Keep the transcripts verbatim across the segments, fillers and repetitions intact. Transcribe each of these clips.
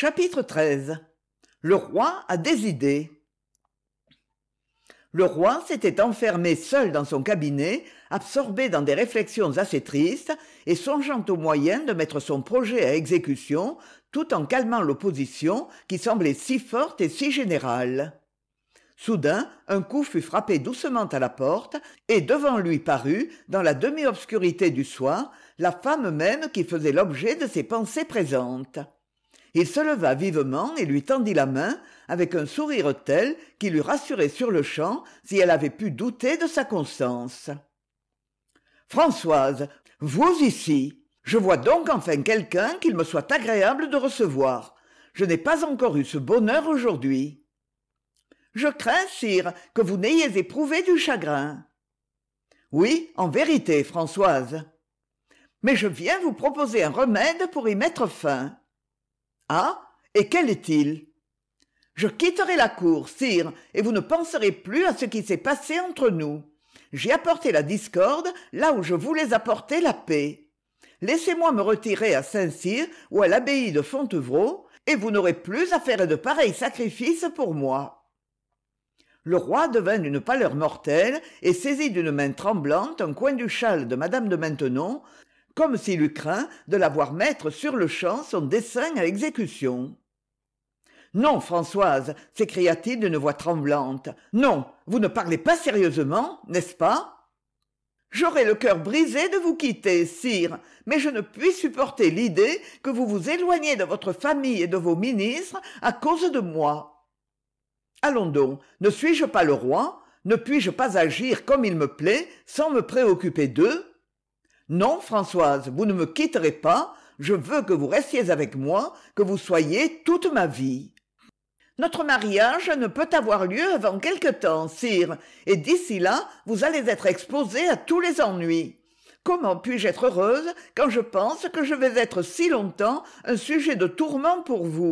Chapitre treize. Le roi a des idées. Le roi s'était enfermé seul dans son cabinet, absorbé dans des réflexions assez tristes, et songeant aux moyens de mettre son projet à exécution, tout en calmant l'opposition qui semblait si forte et si générale. Soudain, un coup fut frappé doucement à la porte, et devant lui parut, dans la demi-obscurité du soir, la femme même qui faisait l'objet de ses pensées présentes. Il se leva vivement et lui tendit la main, avec un sourire tel qui l'eût rassurée sur-le-champ si elle avait pu douter de sa conscience. « Françoise, vous ici, je vois donc enfin quelqu'un qu'il me soit agréable de recevoir. Je n'ai pas encore eu ce bonheur aujourd'hui. » « Je crains, sire, que vous n'ayez éprouvé du chagrin. »« Oui, en vérité, Françoise. Mais je viens vous proposer un remède pour y mettre fin. »« Ah, et quel est-il ?»« Je quitterai la cour, sire, et vous ne penserez plus à ce qui s'est passé entre nous. J'ai apporté la discorde là où je voulais apporter la paix. Laissez-moi me retirer à Saint-Cyr ou à l'abbaye de Fontevraud, et vous n'aurez plus à faire de pareils sacrifices pour moi. » Le roi devint d'une pâleur mortelle et saisit d'une main tremblante un coin du châle de madame de Maintenon, comme s'il eût craint de la voir mettre sur-le-champ son dessein à exécution. « Non, Françoise, s'écria-t-il d'une voix tremblante, « non, vous ne parlez pas sérieusement, n'est-ce pas ? J'aurais le cœur brisé de vous quitter, sire, mais je ne puis supporter l'idée que vous vous éloigniez de votre famille et de vos ministres à cause de moi. Allons donc, ne suis-je pas le roi ? Ne puis-je pas agir comme il me plaît, sans me préoccuper d'eux ? Non, Françoise, vous ne me quitterez pas, je veux que vous restiez avec moi, que vous soyez toute ma vie. Notre mariage ne peut avoir lieu avant quelque temps, sire, et d'ici là, vous allez être exposé à tous les ennuis. Comment puis-je être heureuse quand je pense que je vais être si longtemps un sujet de tourment pour vous ?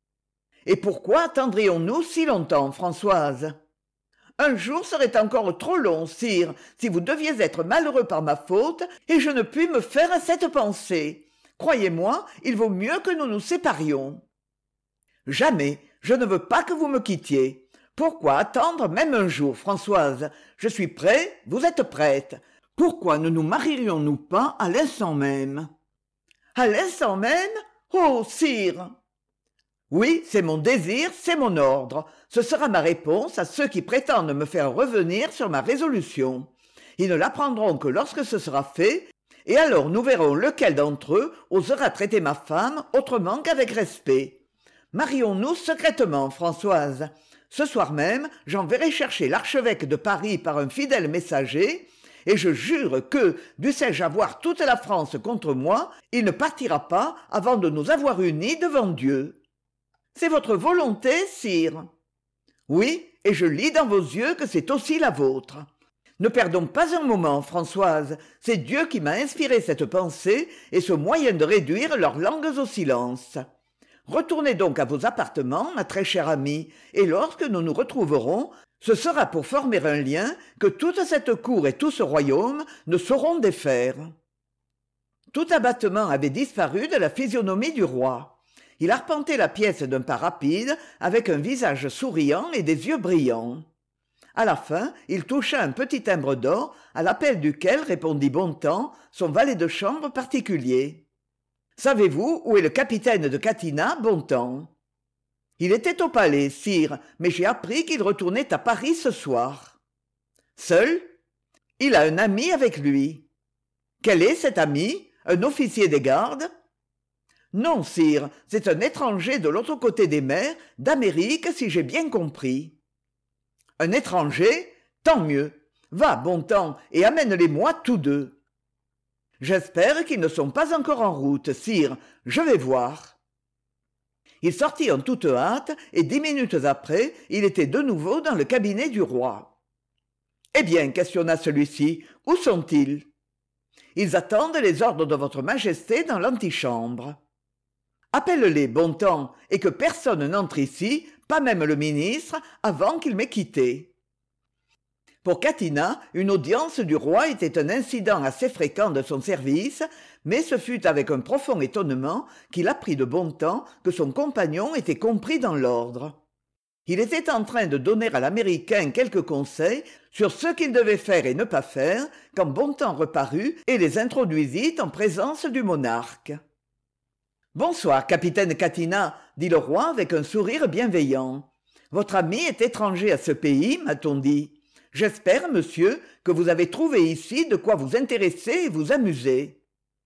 Et pourquoi attendrions-nous si longtemps, Françoise ? Un jour serait encore trop long, sire, si vous deviez être malheureux par ma faute, et je ne puis me faire à cette pensée. Croyez-moi, il vaut mieux que nous nous séparions. Jamais, je ne veux pas que vous me quittiez. Pourquoi attendre même un jour, Françoise ? Je suis prêt, vous êtes prête. Pourquoi ne nous marierions-nous pas à l'instant même ? À l'instant même ? Oh, sire ! Oui, c'est mon désir, c'est mon ordre. Ce sera ma réponse à ceux qui prétendent me faire revenir sur ma résolution. Ils ne l'apprendront que lorsque ce sera fait, et alors nous verrons lequel d'entre eux osera traiter ma femme autrement qu'avec respect. Marions-nous secrètement, Françoise. Ce soir même, j'enverrai chercher l'archevêque de Paris par un fidèle messager, et je jure que, dussé-je avoir toute la France contre moi, il ne partira pas avant de nous avoir unis devant Dieu. C'est votre volonté, sire. Oui, et je lis dans vos yeux que c'est aussi la vôtre. Ne perdons pas un moment, Françoise. C'est Dieu qui m'a inspiré cette pensée et ce moyen de réduire leurs langues au silence. Retournez donc à vos appartements, ma très chère amie, et lorsque nous nous retrouverons, ce sera pour former un lien que toute cette cour et tout ce royaume ne sauront défaire. » Tout abattement avait disparu de la physionomie du roi. Il arpentait la pièce d'un pas rapide, avec un visage souriant et des yeux brillants. À la fin, il toucha un petit timbre d'or, à l'appel duquel répondit Bontemps, son valet de chambre particulier. « Savez-vous où est le capitaine de Catinat, Bontemps ?»« Il était au palais, sire, mais j'ai appris qu'il retournait à Paris ce soir. »« Seul ? Il a un ami avec lui. »« Quel est cet ami ? Un officier des gardes ? » « Non, sire, c'est un étranger de l'autre côté des mers, d'Amérique, si j'ai bien compris. »« Un étranger ? Tant mieux. Va, Bontemps, et amène-les-moi tous deux. »« J'espère qu'ils ne sont pas encore en route, sire. Je vais voir. » Il sortit en toute hâte, et dix minutes après, il était de nouveau dans le cabinet du roi. « Eh bien, questionna celui-ci, où sont-ils ? » « Ils attendent les ordres de votre majesté dans l'antichambre. »« Appelle-les, Bontemps, et que personne n'entre ici, pas même le ministre, avant qu'il m'ait quitté. » Pour Catinat, une audience du roi était un incident assez fréquent de son service, mais ce fut avec un profond étonnement qu'il apprit de bon temps que son compagnon était compris dans l'ordre. Il était en train de donner à l'Américain quelques conseils sur ce qu'il devait faire et ne pas faire quand Bontemps reparut et les introduisit en présence du monarque. « Bonsoir, capitaine Catinat, dit le roi avec un sourire bienveillant. Votre ami est étranger à ce pays, m'a-t-on dit. J'espère, monsieur, que vous avez trouvé ici de quoi vous intéresser et vous amuser. »«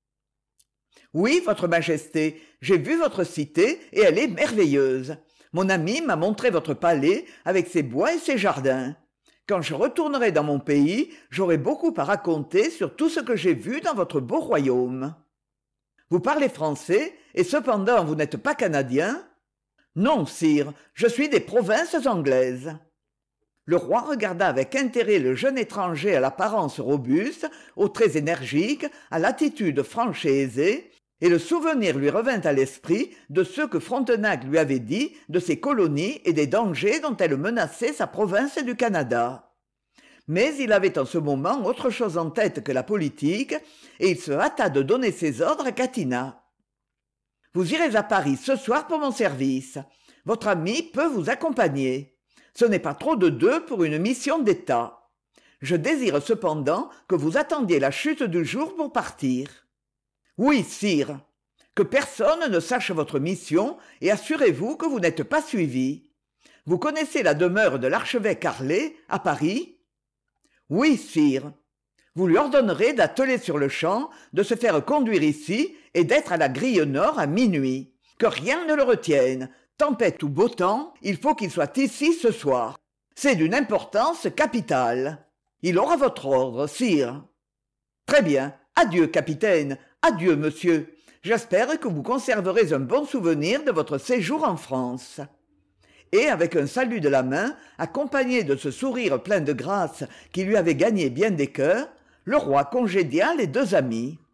Oui, votre majesté, j'ai vu votre cité et elle est merveilleuse. Mon ami m'a montré votre palais avec ses bois et ses jardins. Quand je retournerai dans mon pays, j'aurai beaucoup à raconter sur tout ce que j'ai vu dans votre beau royaume. Vous parlez français, et cependant vous n'êtes pas canadien ? Non, sire, je suis des provinces anglaises. Le roi regarda avec intérêt le jeune étranger à l'apparence robuste, aux traits énergiques, à l'attitude franche et aisée, et le souvenir lui revint à l'esprit de ce que Frontenac lui avait dit de ses colonies et des dangers dont elles menaçaient sa province du Canada. Mais il avait en ce moment autre chose en tête que la politique, et il se hâta de donner ses ordres à Catinat. « Vous irez à Paris ce soir pour mon service. Votre ami peut vous accompagner. Ce n'est pas trop de deux pour une mission d'État. Je désire cependant que vous attendiez la chute du jour pour partir. » « Oui, sire. Que personne ne sache votre mission et assurez-vous que vous n'êtes pas suivi. Vous connaissez la demeure de l'archevêque Harlay, à Paris ? » « Oui, sire. Vous lui ordonnerez d'atteler sur le champ, de se faire conduire ici et d'être à la grille nord à minuit. Que rien ne le retienne. Tempête ou beau temps, il faut qu'il soit ici ce soir. C'est d'une importance capitale. Il aura votre ordre, sire. »« Très bien. Adieu, capitaine. Adieu, monsieur. J'espère que vous conserverez un bon souvenir de votre séjour en France. » Et avec un salut de la main, accompagné de ce sourire plein de grâce qui lui avait gagné bien des cœurs, le roi congédia les deux amis.